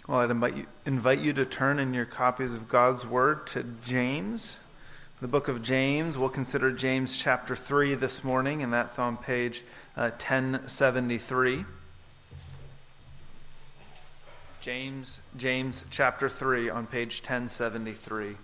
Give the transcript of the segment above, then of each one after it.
Well, I'd invite you to turn in your copies of God's Word to James, the book of James. We'll consider James chapter 3 this morning, and that's on page 1073. James chapter 3 on page 1073.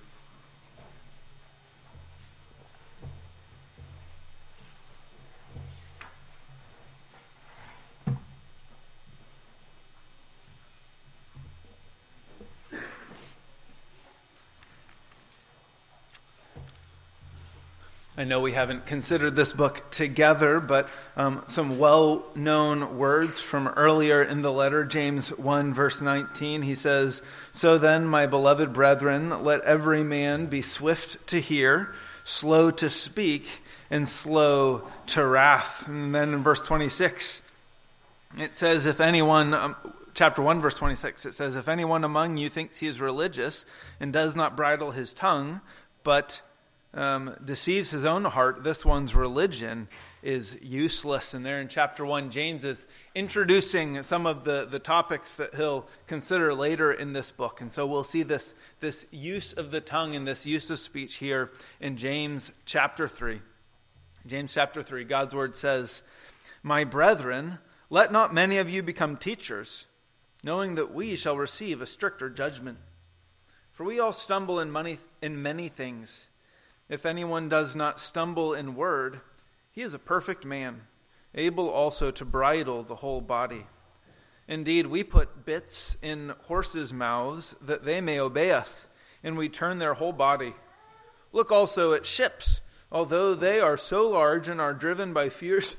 I know we haven't considered this book together, but some well-known words from earlier in the letter, James 1, verse 19. He says, "So then, my beloved brethren, let every man be swift to hear, slow to speak, and slow to wrath." And then in verse 26, it says, if anyone... Chapter 1, verse 26, it says, "If anyone among you thinks he is religious and does not bridle his tongue, but deceives his own heart, this one's religion is useless." And there in chapter 1, James is introducing some of the topics that he'll consider later in this book. And so we'll see this use of the tongue and this use of speech here in James chapter 3. James chapter 3, God's word says, "My brethren, let not many of you become teachers, knowing that we shall receive a stricter judgment. For we all stumble in many things. If anyone does not stumble in word, he is a perfect man, able also to bridle the whole body. Indeed, we put bits in horses' mouths that they may obey us, and we turn their whole body. Look also at ships. Although they are so large and are driven by fierce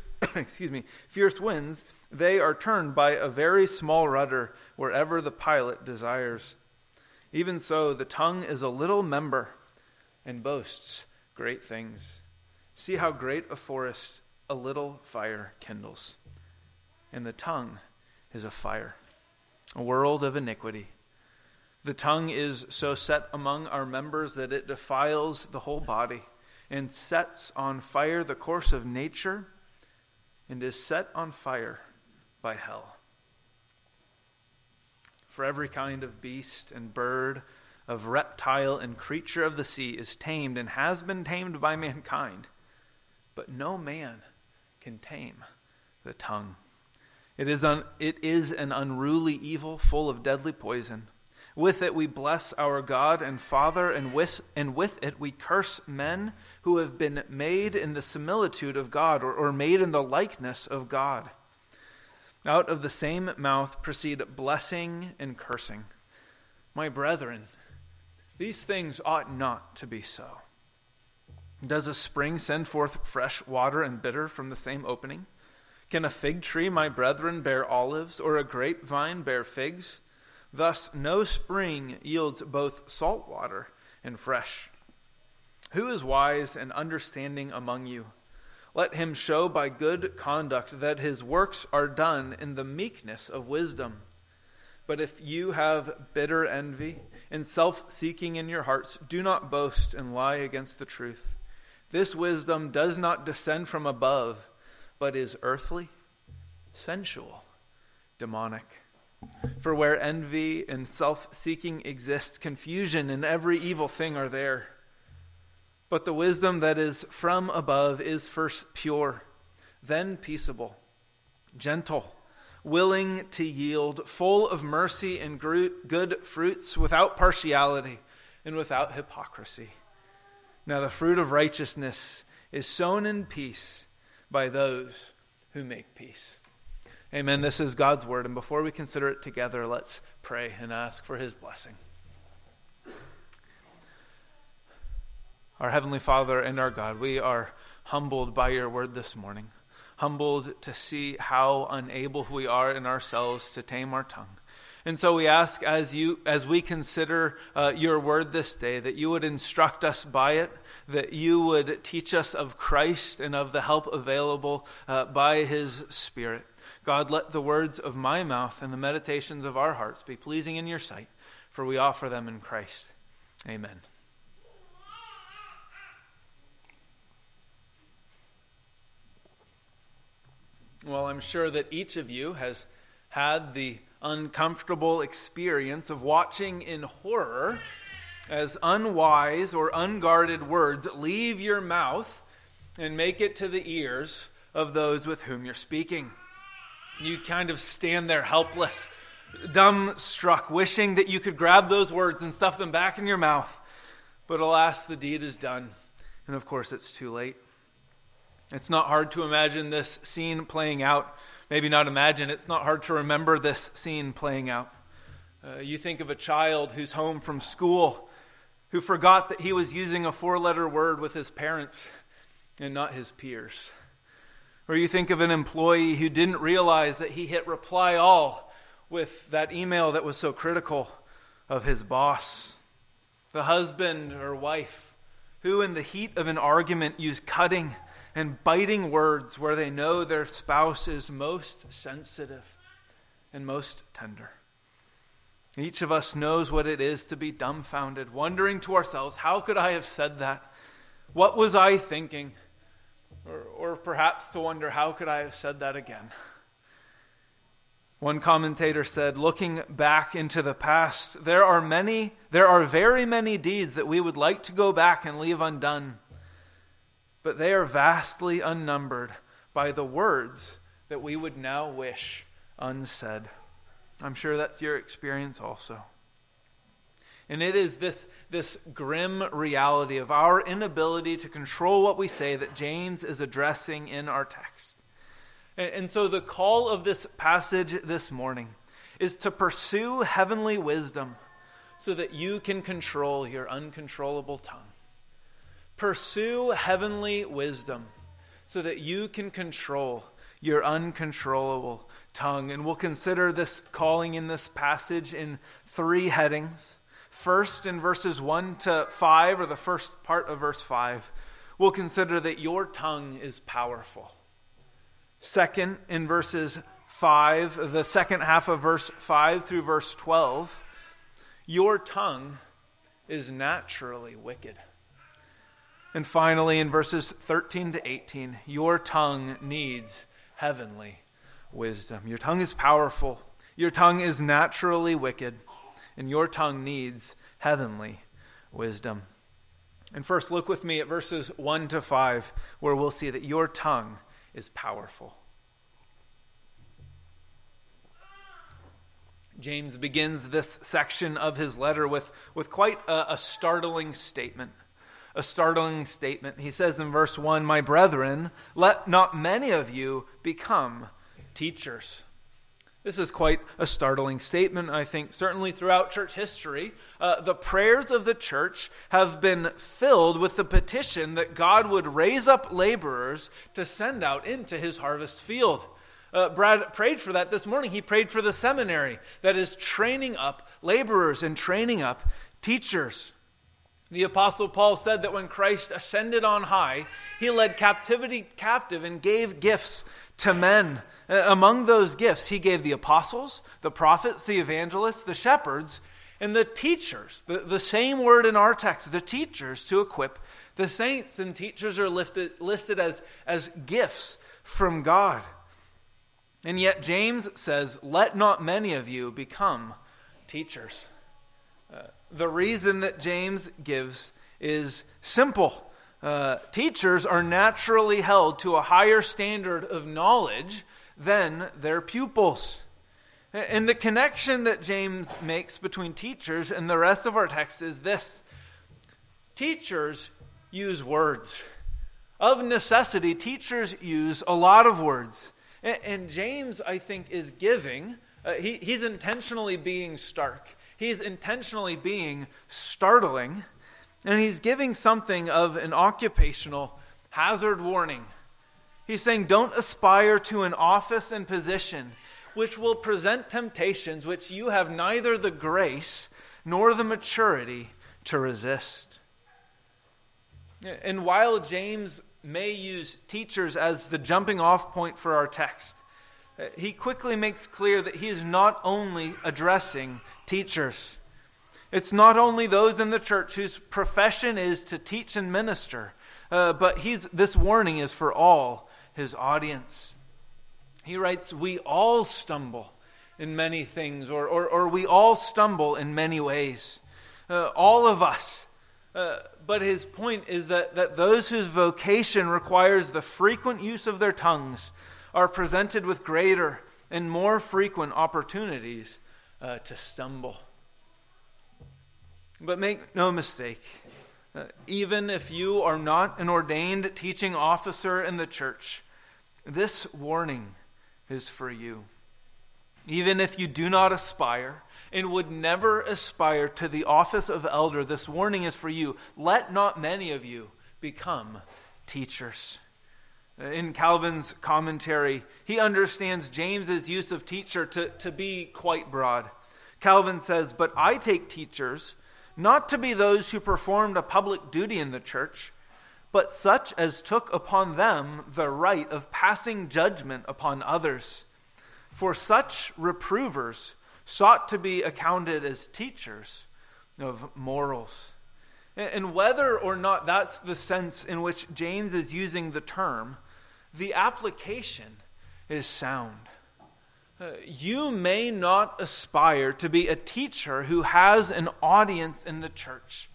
winds, they are turned by a very small rudder wherever the pilot desires. Even so, the tongue is a little member and boasts great things. See how great a forest a little fire kindles. And the tongue is a fire, a world of iniquity. The tongue is so set among our members that it defiles the whole body and sets on fire the course of nature and is set on fire by hell. For every kind of beast and bird, of reptile and creature of the sea is tamed and has been tamed by mankind, but no man can tame the tongue. It is an unruly evil full of deadly poison. With it we bless our God and Father, and with it we curse men who have been made in the similitude of God, or made in the likeness of God. Out of the same mouth proceed blessing and cursing. My brethren, these things ought not to be so. Does a spring send forth fresh water and bitter from the same opening? Can a fig tree, my brethren, bear olives, or a grapevine bear figs? Thus no spring yields both salt water and fresh. Who is wise and understanding among you? Let him show by good conduct that his works are done in the meekness of wisdom. But if you have bitter envy and self-seeking in your hearts, do not boast and lie against the truth. This wisdom does not descend from above, but is earthly, sensual, demonic. For where envy and self-seeking exist, confusion and every evil thing are there. But the wisdom that is from above is first pure, then peaceable, gentle, willing to yield, full of mercy and good fruits, without partiality and without hypocrisy. Now the fruit of righteousness is sown in peace by those who make peace." Amen. This is God's word, and before we consider it together, let's pray and ask for his blessing. Our Heavenly Father and our God, we are humbled by your word this morning. Humbled to see how unable we are in ourselves to tame our tongue. And so we ask, as we consider your word this day, that you would instruct us by it, that you would teach us of Christ and of the help available by his Spirit. God, let the words of my mouth and the meditations of our hearts be pleasing in your sight, for we offer them in Christ. Amen. Well, I'm sure that each of you has had the uncomfortable experience of watching in horror as unwise or unguarded words leave your mouth and make it to the ears of those with whom you're speaking. You kind of stand there helpless, dumbstruck, wishing that you could grab those words and stuff them back in your mouth. But alas, the deed is done. And of course, it's too late. It's not hard to imagine this scene playing out. Maybe not imagine, it's not hard to remember this scene playing out. You think of a child who's home from school, who forgot that he was using a 4-letter word with his parents and not his peers. Or you think of an employee who didn't realize that he hit reply all with that email that was so critical of his boss. The husband or wife who in the heat of an argument use cutting and biting words where they know their spouse is most sensitive and most tender. Each of us knows what it is to be dumbfounded, wondering to ourselves, how could I have said that? What was I thinking? Or perhaps to wonder, how could I have said that again? One commentator said, looking back into the past, there are very many deeds that we would like to go back and leave undone, but they are vastly unnumbered by the words that we would now wish unsaid. I'm sure that's your experience also. And it is this grim reality of our inability to control what we say that James is addressing in our text. And so the call of this passage this morning is to pursue heavenly wisdom so that you can control your uncontrollable tongue. Pursue heavenly wisdom so that you can control your uncontrollable tongue. And we'll consider this calling in this passage in 3 headings. First, in verses 1 to 5, or the first part of verse 5, we'll consider that your tongue is powerful. Second, in verses 5, the second half of verse 5 through verse 12, your tongue is naturally wicked. And finally, in verses 13 to 18, your tongue needs heavenly wisdom. Your tongue is powerful. Your tongue is naturally wicked. And your tongue needs heavenly wisdom. And first, look with me at verses 1 to 5, where we'll see that your tongue is powerful. James begins this section of his letter with quite a startling statement. A startling statement. He says in verse 1, "My brethren, let not many of you become teachers." This is quite a startling statement, I think, certainly throughout church history. The prayers of the church have been filled with the petition that God would raise up laborers to send out into his harvest field. Brad prayed for that this morning. He prayed for the seminary that is training up laborers and training up teachers. The Apostle Paul said that when Christ ascended on high, he led captivity captive and gave gifts to men. Among those gifts, he gave the apostles, the prophets, the evangelists, the shepherds, and the teachers. The same word in our text, the teachers, to equip the saints. And teachers are listed as gifts from God. And yet James says, let not many of you become teachers. The reason that James gives is simple. Teachers are naturally held to a higher standard of knowledge than their pupils. And the connection that James makes between teachers and the rest of our text is this. Teachers use words. Of necessity, teachers use a lot of words. And James, I think, is giving, he's intentionally being stark. He's intentionally being startling. And he's giving something of an occupational hazard warning. He's saying, don't aspire to an office and position which will present temptations which you have neither the grace nor the maturity to resist. And while James may use teachers as the jumping off point for our text, he quickly makes clear that he is not only addressing teachers. It's not only those in the church whose profession is to teach and minister, but this warning is for all his audience. He writes, we all stumble in many things, or we all stumble in many ways. All of us. But his point is that those whose vocation requires the frequent use of their tongues are presented with greater and more frequent opportunities to stumble. But make no mistake, even if you are not an ordained teaching officer in the church, this warning is for you. Even if you do not aspire and would never aspire to the office of elder, this warning is for you. Let not many of you become teachers. In Calvin's commentary, he understands James's use of teacher to be quite broad. Calvin says, "But I take teachers not to be those who performed a public duty in the church, but such as took upon them the right of passing judgment upon others. For such reprovers sought to be accounted as teachers of morals." And whether or not that's the sense in which James is using the term, the application is sound. You may not aspire to be a teacher who has an audience in the church.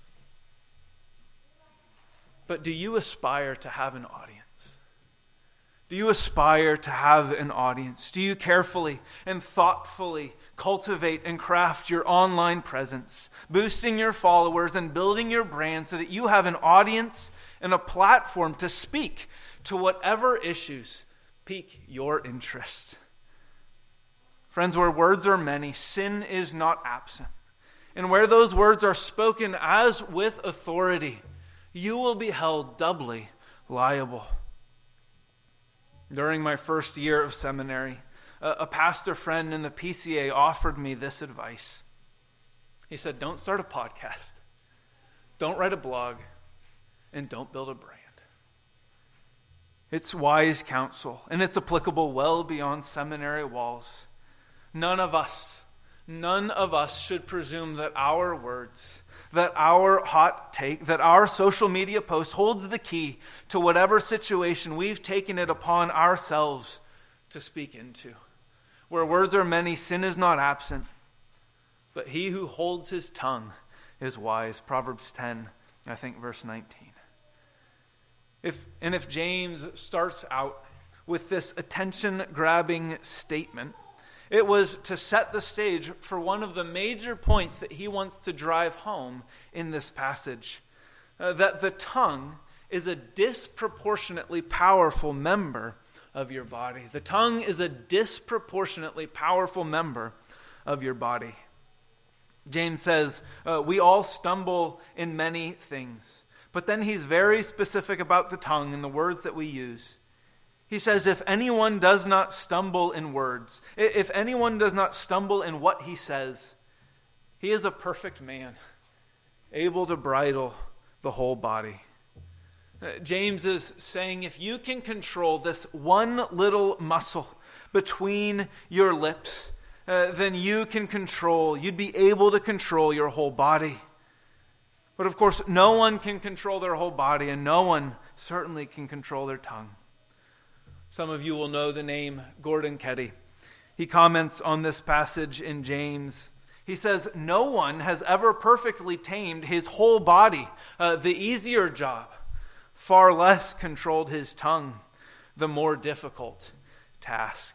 But do you aspire to have an audience? Do you aspire to have an audience? Do you carefully and thoughtfully cultivate and craft your online presence, boosting your followers and building your brand so that you have an audience and a platform to speak to whatever issues pique your interest? Friends, where words are many, sin is not absent. And where those words are spoken as with authority, you will be held doubly liable. During my first year of seminary, a pastor friend in the PCA offered me this advice. He said, "Don't start a podcast, don't write a blog, and don't build a brand." It's wise counsel, and it's applicable well beyond seminary walls. None of us should presume that our words, that our hot take, that our social media post holds the key to whatever situation we've taken it upon ourselves to speak into. Where words are many, sin is not absent, but he who holds his tongue is wise. Proverbs 10, I think verse 19. If James starts out with this attention-grabbing statement, it was to set the stage for one of the major points that he wants to drive home in this passage. That the tongue is a disproportionately powerful member of your body. The tongue is a disproportionately powerful member of your body. James says, we all stumble in many things. But then he's very specific about the tongue and the words that we use. He says, if anyone does not stumble in words, if anyone does not stumble in what he says, he is a perfect man, able to bridle the whole body. James is saying, if you can control this one little muscle between your lips, then you'd be able to control your whole body. But of course, no one can control their whole body, and no one certainly can control their tongue. Some of you will know the name Gordon Keddie. He comments on this passage in James. He says, no one has ever perfectly tamed his whole body, the easier job. Far less controlled his tongue, the more difficult task.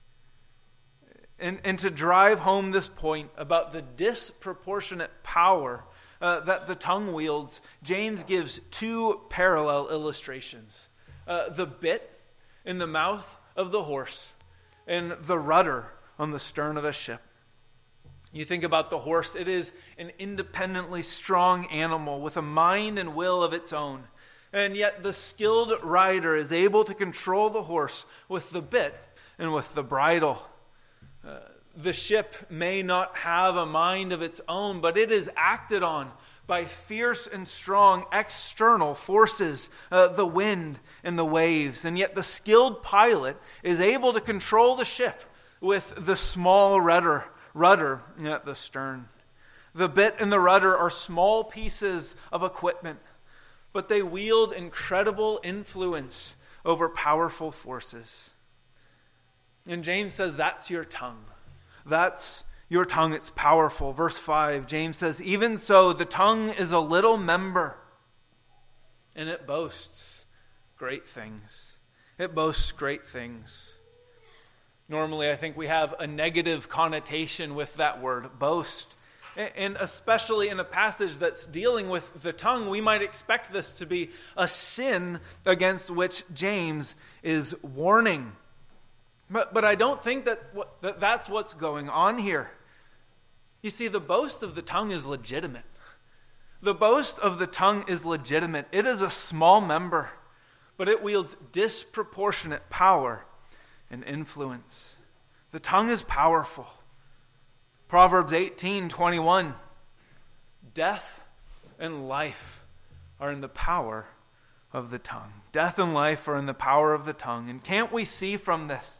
And to drive home this point about the disproportionate power that the tongue wields, James gives two parallel illustrations. The bit in the mouth of the horse and the rudder on the stern of a ship. You think about the horse, it is an independently strong animal with a mind and will of its own. And yet the skilled rider is able to control the horse with the bit and with the bridle. The ship may not have a mind of its own, but it is acted on by fierce and strong external forces, the wind and the waves. And yet the skilled pilot is able to control the ship with the small rudder at the stern. The bit and the rudder are small pieces of equipment, but they wield incredible influence over powerful forces. And James says that's your tongue. That's your tongue, it's powerful. Verse 5, James says, even so, the tongue is a little member, and it boasts great things. It boasts great things. Normally, I think we have a negative connotation with that word, boast. And especially in a passage that's dealing with the tongue, we might expect this to be a sin against which James is warning. But I don't think that's what's going on here. You see, the boast of the tongue is legitimate. The boast of the tongue is legitimate. It is a small member, but it wields disproportionate power and influence. The tongue is powerful. Proverbs 18:21, death and life are in the power of the tongue. Death and life are in the power of the tongue. And can't we see from this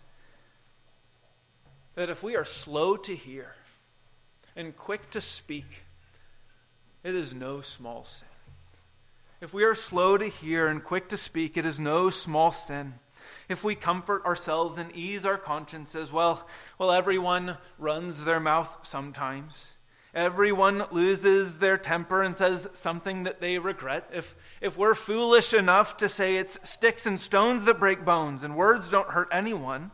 that if we are slow to hear and quick to speak, it is no small sin. If we are slow to hear and quick to speak, it is no small sin. If we comfort ourselves and ease our consciences, well, everyone runs their mouth sometimes. Everyone loses their temper and says something that they regret. If we're foolish enough to say it's sticks and stones that break bones and words don't hurt anyone,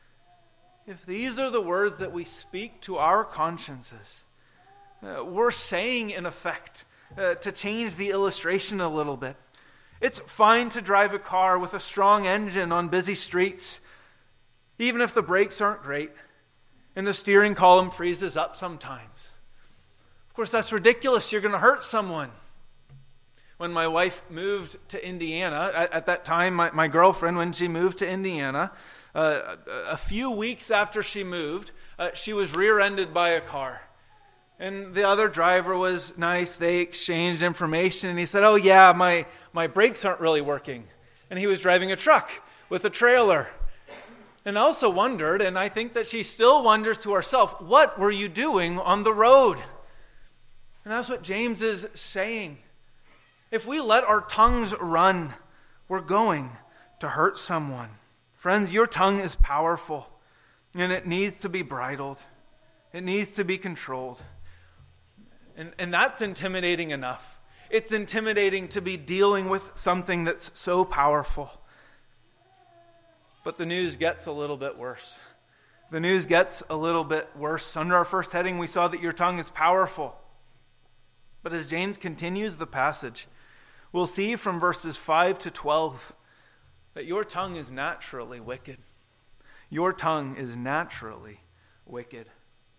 if these are the words that we speak to our consciences, we're saying, in effect, to change the illustration a little bit, it's fine to drive a car with a strong engine on busy streets, even if the brakes aren't great and the steering column freezes up sometimes. Of course, that's ridiculous. You're going to hurt someone. When my wife moved to Indiana, at that time, my girlfriend, when she moved to Indiana, a few weeks after she moved, she was rear-ended by a car. And the other driver was nice. They exchanged information, and he said, oh yeah, my brakes aren't really working. And he was driving a truck with a trailer. And I also wondered, and I think that she still wonders to herself, what were you doing on the road? And that's what James is saying. If we let our tongues run, we're going to hurt someone. Friends, your tongue is powerful, and it needs to be bridled. It needs to be controlled. And that's intimidating enough. It's intimidating to be dealing with something that's so powerful. But the news gets a little bit worse. The news gets a little bit worse. Under our first heading, we saw that your tongue is powerful. But as James continues the passage, we'll see from verses 5 to 12 that your tongue is naturally wicked. Your tongue is naturally wicked.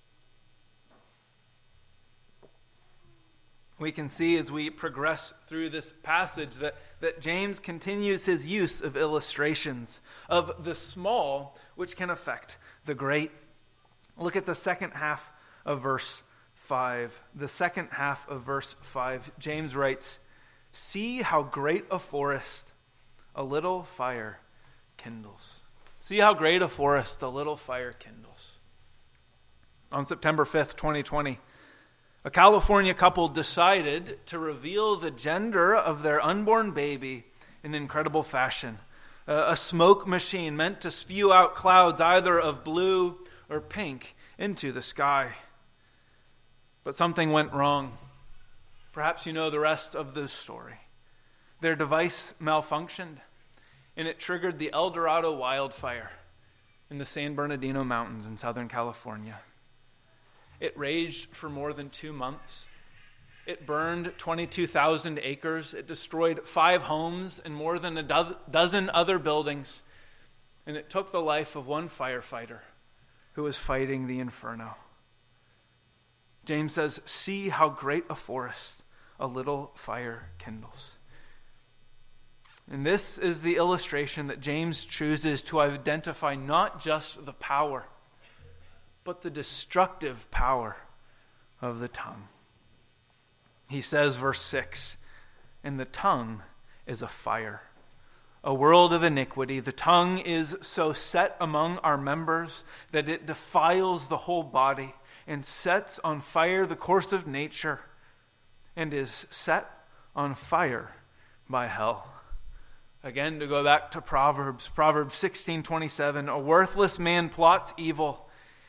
We can see as we progress through this passage that James continues his use of illustrations of the small, which can affect the great. Look at the second half of verse 5. The second half of verse 5, James writes, see how great a forest a little fire kindles. See how great a forest a little fire kindles. On September 5th, 2020, a California couple decided to reveal the gender of their unborn baby in incredible fashion. A smoke machine meant to spew out clouds either of blue or pink into the sky. But something went wrong. Perhaps you know the rest of the story. Their device malfunctioned, and it triggered the El Dorado wildfire in the San Bernardino Mountains in Southern California. It raged for more than 2 months. It burned 22,000 acres. It destroyed 5 homes and more than a dozen other buildings. And it took the life of one firefighter who was fighting the inferno. James says, see how great a forest a little fire kindles. And this is the illustration that James chooses to identify not just the power, but the destructive power of the tongue. He says, verse 6, and the tongue is a fire, a world of iniquity. The tongue is so set among our members that it defiles the whole body and sets on fire the course of nature and is set on fire by hell. Again, to go back to Proverbs 16:27, a worthless man plots evil.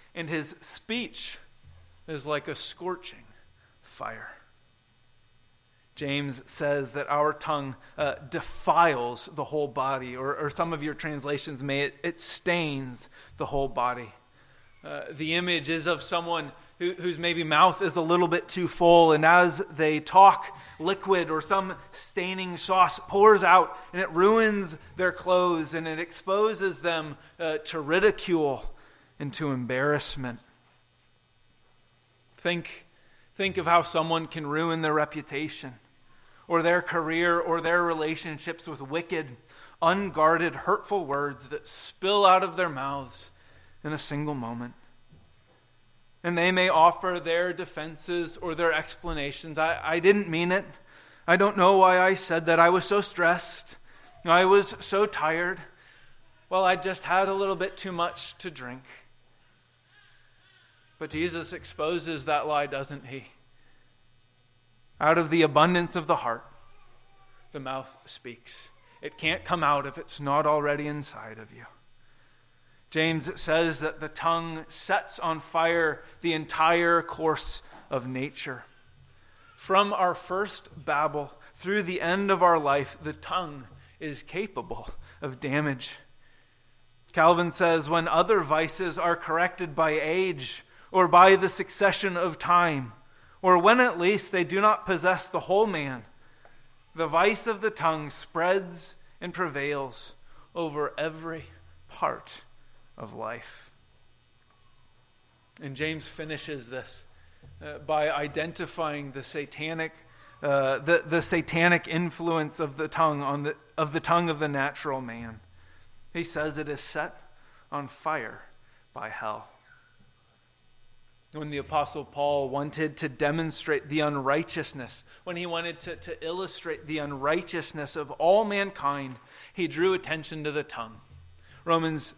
and his speech is like a scorching fire. James says that our tongue defiles the whole body, or some of your translations may, it stains the whole body. The image is of someone whose maybe mouth is a little bit too full, and as they talk, liquid or some staining sauce pours out, and it ruins their clothes, and it exposes them to ridicule and to embarrassment. Think of how someone can ruin their reputation, or their career, or their relationships with wicked, unguarded, hurtful words that spill out of their mouths in a single moment. And they may offer their defenses or their explanations. I didn't mean it. I don't know why I said that. I was so stressed. I was so tired. Well, I just had a little bit too much to drink. But Jesus exposes that lie, doesn't he? Out of the abundance of the heart, the mouth speaks. It can't come out if it's not already inside of you. James says that the tongue sets on fire the entire course of nature. From our first babble through the end of our life, the tongue is capable of damage. Calvin says, when other vices are corrected by age or by the succession of time, or when at least they do not possess the whole man, the vice of the tongue spreads and prevails over every part of life. And James finishes this by identifying the satanic influence of the tongue of the natural man. He says it is set on fire by hell. When the Apostle Paul wanted to demonstrate the unrighteousness, when he wanted to illustrate the unrighteousness of all mankind, he drew attention to the tongue. Romans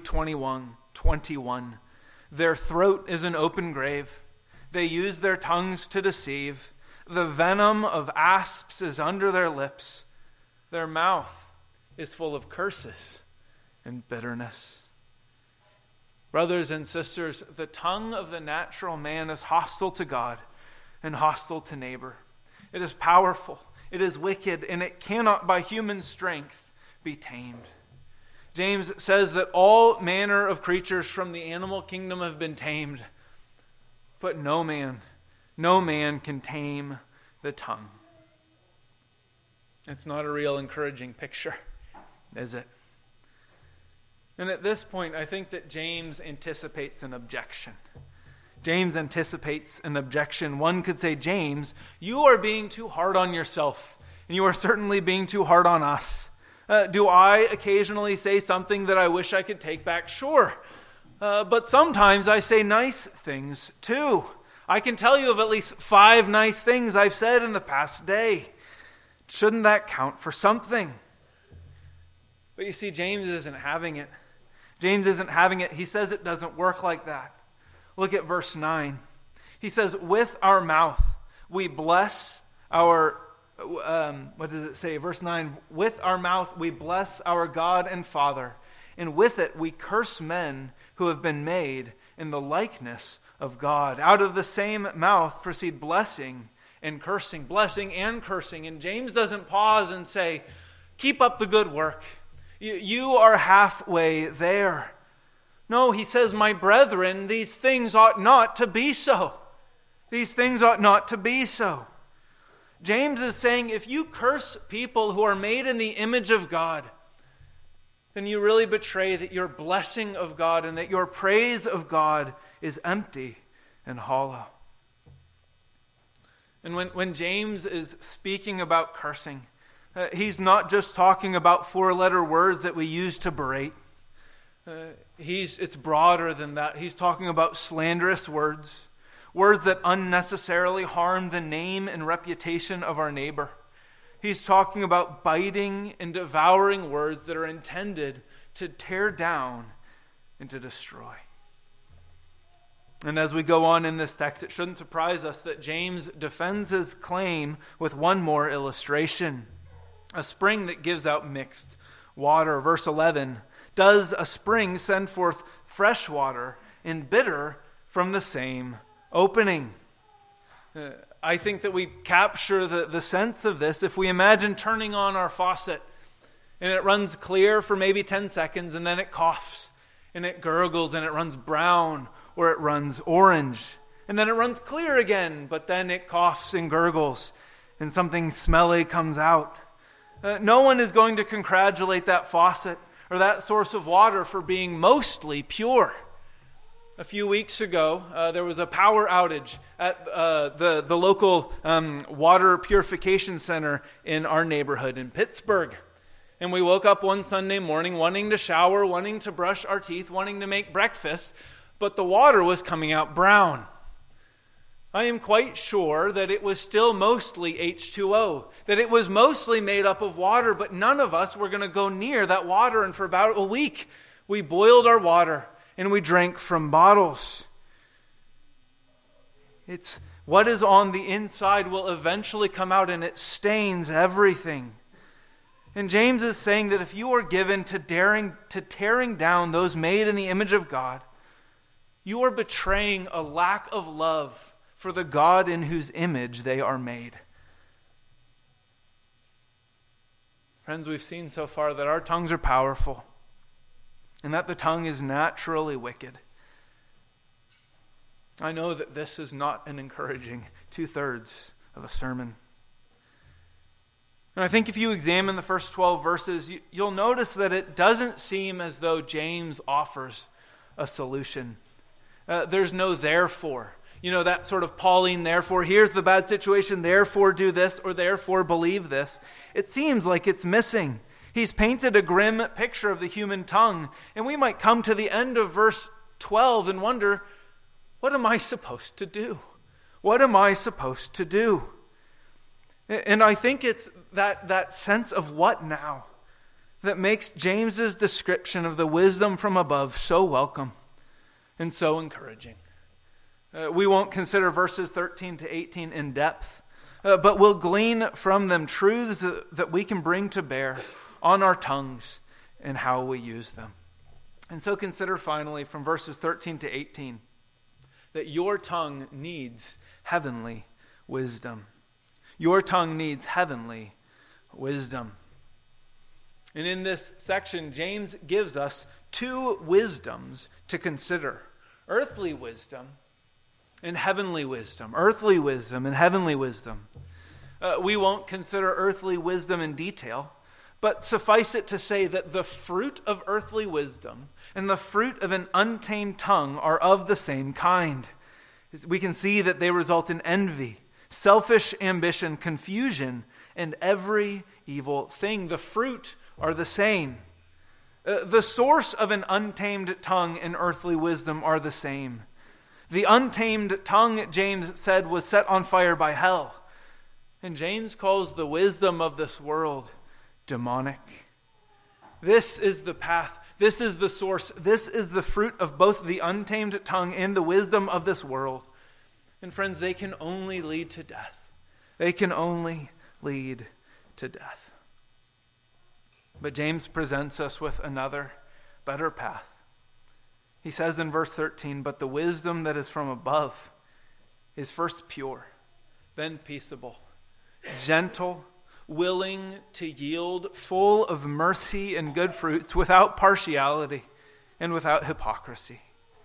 3:21. Their throat is an open grave. They use their tongues to deceive. The venom of asps is under their lips. Their mouth is full of curses and bitterness. Brothers and sisters, the tongue of the natural man is hostile to God and hostile to neighbor. It is powerful, it is wicked, and it cannot by human strength be tamed. James says that all manner of creatures from the animal kingdom have been tamed, but no man can tame the tongue. It's not a real encouraging picture, is it? And at this point, I think that James anticipates an objection. One could say, James, you are being too hard on yourself, and you are certainly being too hard on us. Do I occasionally say something that I wish I could take back? Sure. But sometimes I say nice things too. I can tell you of at least 5 nice things I've said in the past day. Shouldn't that count for something? But you see, James isn't having it. He says it doesn't work like that. Look at verse 9. He says, with our mouth we bless our... what does it say? Verse 9, with our mouth we bless our God and Father, and with it we curse men who have been made in the likeness of God. Out of the same mouth proceed blessing and cursing. And James doesn't pause and say, keep up the good work. You are halfway there. No, he says, my brethren, these things ought not to be so. James is saying, if you curse people who are made in the image of God, then you really betray that your blessing of God and that your praise of God is empty and hollow. And when James is speaking about cursing, he's not just talking about 4-letter words that we use to berate. It's broader than that. He's talking about slanderous words that unnecessarily harm the name and reputation of our neighbor. He's talking about biting and devouring words that are intended to tear down and to destroy. And as we go on in this text, it shouldn't surprise us that James defends his claim with one more illustration. A spring that gives out mixed water. Verse 11, does a spring send forth fresh water and bitter from the same opening. I think that we capture the sense of this if we imagine turning on our faucet and it runs clear for maybe 10 seconds and then it coughs and it gurgles and it runs brown or it runs orange. And then it runs clear again, but then it coughs and gurgles and something smelly comes out. No one is going to congratulate that faucet or that source of water for being mostly pure. A few weeks ago, there was a power outage at the local water purification center in our neighborhood in Pittsburgh. And we woke up one Sunday morning wanting to shower, wanting to brush our teeth, wanting to make breakfast, but the water was coming out brown. I am quite sure that it was still mostly H2O, that it was mostly made up of water, but none of us were going to go near that water. And for about a week, we boiled our water and we drank from bottles. It's what is on the inside will eventually come out, and it stains everything. And James is saying that if you are given to tearing down those made in the image of God, you are betraying a lack of love for the God in whose image they are made. Friends, we've seen so far that our tongues are powerful and that the tongue is naturally wicked. I know that this is not an encouraging 2/3 of a sermon. And I think if you examine the first 12 verses, you'll notice that it doesn't seem as though James offers a solution. There's no therefore. You know, that sort of Pauline, therefore, here's the bad situation, therefore do this, or therefore believe this. It seems like it's missing. He's painted a grim picture of the human tongue, and we might come to the end of verse 12 and wonder, what am I supposed to do? What am I supposed to do? And I think it's that sense of what now that makes James's description of the wisdom from above so welcome and so encouraging. We won't consider verses 13 to 18 in depth, but we'll glean from them truths that we can bring to bear on our tongues and how we use them. And so consider finally from verses 13 to 18 that your tongue needs heavenly wisdom. Your tongue needs heavenly wisdom. And in this section, James gives us two wisdoms to consider. Earthly wisdom and heavenly wisdom. Earthly wisdom and heavenly wisdom. We won't consider earthly wisdom in detail, but suffice it to say that the fruit of earthly wisdom and the fruit of an untamed tongue are of the same kind. We can see that they result in envy, selfish ambition, confusion, and every evil thing. The fruit are the same. The source of an untamed tongue and earthly wisdom are the same. The untamed tongue, James said, was set on fire by hell. And James calls the wisdom of this world demonic. This is the path. This is the source. This is the fruit of both the untamed tongue and the wisdom of this world. And friends, they can only lead to death. They can only lead to death. But James presents us with another, better path. He says in verse 13, but the wisdom that is from above is first pure, then peaceable, gentle, willing to yield, full of mercy and good fruits, without partiality and without hypocrisy.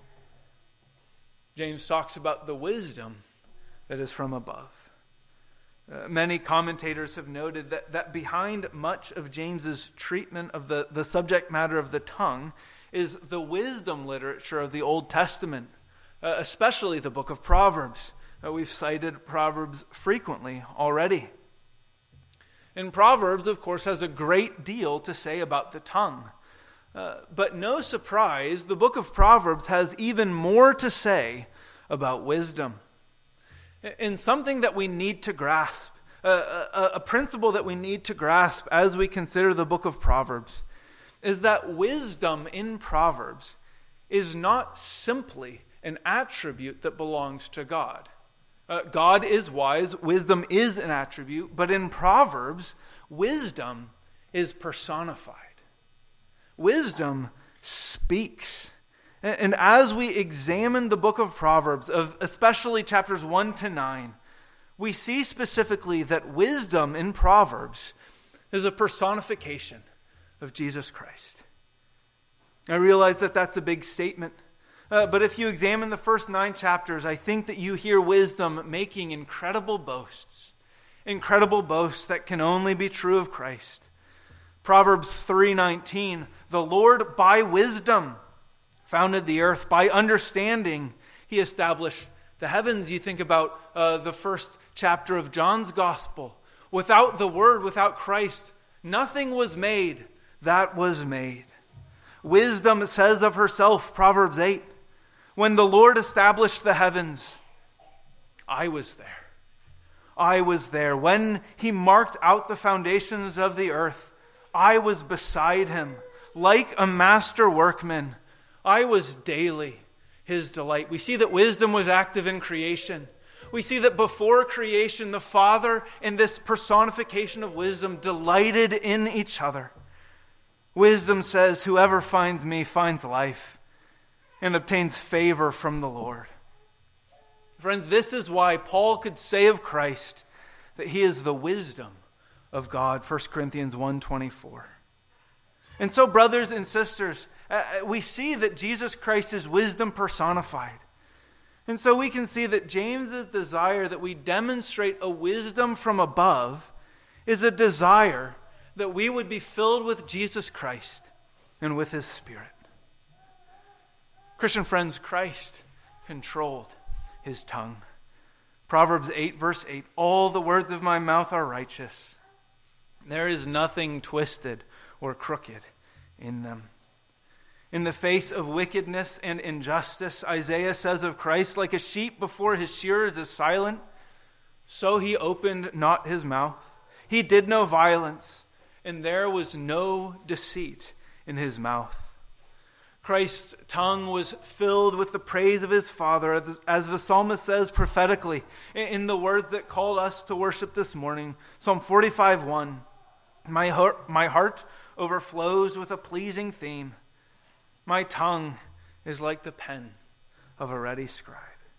James talks about the wisdom that is from above. Many commentators have noted that behind much of James's treatment of the subject matter of the tongue is the wisdom literature of the Old Testament, especially the book of Proverbs. We've cited Proverbs frequently already. And Proverbs, of course, has a great deal to say about the tongue. But no surprise, the book of Proverbs has even more to say about wisdom. And something that we need to grasp, a principle that we need to grasp as we consider the book of Proverbs, is that wisdom in Proverbs is not simply an attribute that belongs to God. God is wise, wisdom is an attribute, but in Proverbs, wisdom is personified. Wisdom speaks. And as we examine the book of Proverbs, especially chapters 1 to 9, we see specifically that wisdom in Proverbs is a personification of Jesus Christ. I realize that that's a big statement, but if you examine the first 9 chapters, I think that you hear wisdom making incredible boasts that can only be true of Christ. Proverbs 3:19, the Lord by wisdom founded the earth. By understanding, he established the heavens. You think about the first chapter of John's gospel. Without the Word, without Christ, nothing was made that was made. Wisdom says of herself, Proverbs 8, when the Lord established the heavens, I was there. I was there. When he marked out the foundations of the earth, I was beside him. Like a master workman, I was daily his delight. We see that wisdom was active in creation. We see that before creation, the Father, in this personification of wisdom, delighted in each other. Wisdom says, whoever finds me finds life and obtains favor from the Lord. Friends, this is why Paul could say of Christ that he is the wisdom of God, 1 Corinthians 1:24. And so, brothers and sisters, we see that Jesus Christ is wisdom personified. And so we can see that James's desire that we demonstrate a wisdom from above is a desire that we would be filled with Jesus Christ and with his Spirit. Christian friends, Christ controlled his tongue. Proverbs 8, verse 8, all the words of my mouth are righteous. There is nothing twisted or crooked in them. In the face of wickedness and injustice, Isaiah says of Christ, like a sheep before his shearers is silent, so he opened not his mouth. He did no violence, and there was no deceit in his mouth. Christ's tongue was filled with the praise of his Father, as the psalmist says prophetically in the words that called us to worship this morning. Psalm 45:1. My heart overflows with a pleasing theme. My tongue is like the pen of a ready scribe.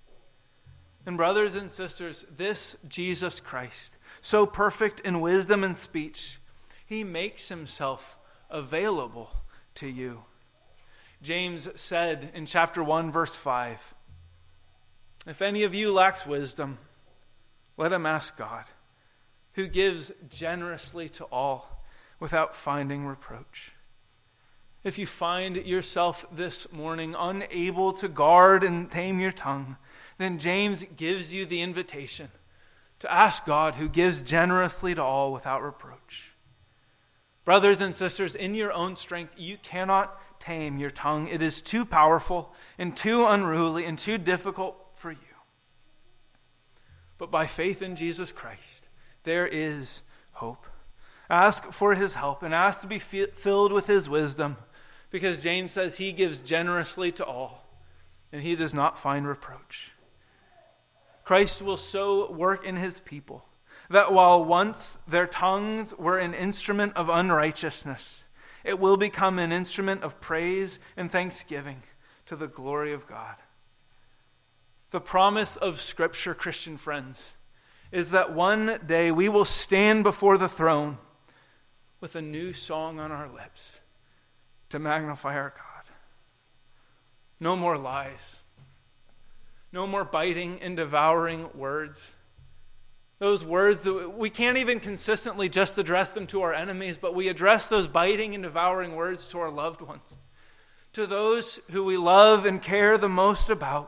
And brothers and sisters, this Jesus Christ, so perfect in wisdom and speech, he makes himself available to you. James said in chapter 1, verse 5, if any of you lacks wisdom, let him ask God, who gives generously to all without finding reproach. If you find yourself this morning unable to guard and tame your tongue, then James gives you the invitation to ask God, who gives generously to all without reproach. Brothers and sisters, in your own strength, you cannot tame your tongue. It is too powerful and too unruly and too difficult for you. But by faith in Jesus Christ, there is hope. Ask for his help and ask to be filled with his wisdom, because James says he gives generously to all and he does not find reproach. Christ will so work in his people that while once their tongues were an instrument of unrighteousness, it will become an instrument of praise and thanksgiving to the glory of God. The promise of Scripture, Christian friends, is that one day we will stand before the throne with a new song on our lips to magnify our God. No more lies. No more biting and devouring words. Those words that we can't even consistently just address them to our enemies, but we address those biting and devouring words to our loved ones, to those who we love and care the most about.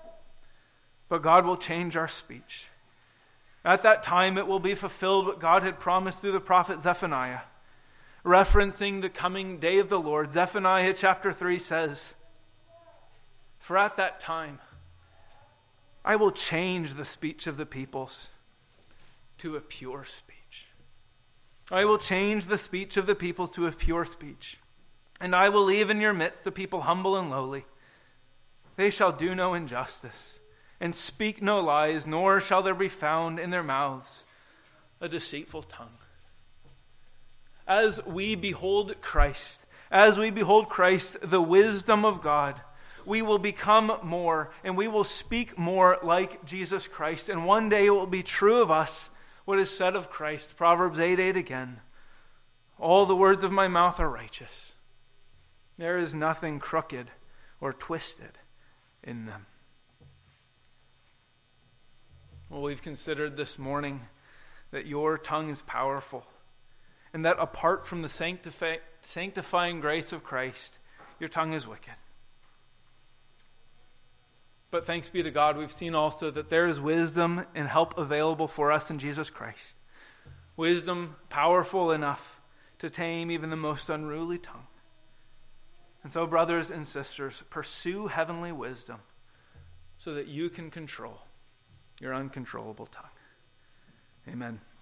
But God will change our speech. At that time, it will be fulfilled what God had promised through the prophet Zephaniah. Referencing the coming day of the Lord, Zephaniah chapter 3 says, for at that time, I will change the speech of the peoples to a pure speech. I will change the speech of the peoples to a pure speech. And I will leave in your midst a people humble and lowly. They shall do no injustice and speak no lies, nor shall there be found in their mouths a deceitful tongue. As we behold Christ, the wisdom of God, we will become more, and we will speak more like Jesus Christ. And one day it will be true of us what is said of Christ. Proverbs 8:8 again. All the words of my mouth are righteous. There is nothing crooked or twisted in them. Well, we've considered this morning that your tongue is powerful, and that apart from the sanctifying grace of Christ, your tongue is wicked. But thanks be to God, we've seen also that there is wisdom and help available for us in Jesus Christ. Wisdom powerful enough to tame even the most unruly tongue. And so, brothers and sisters, pursue heavenly wisdom so that you can control your uncontrollable tongue. Amen.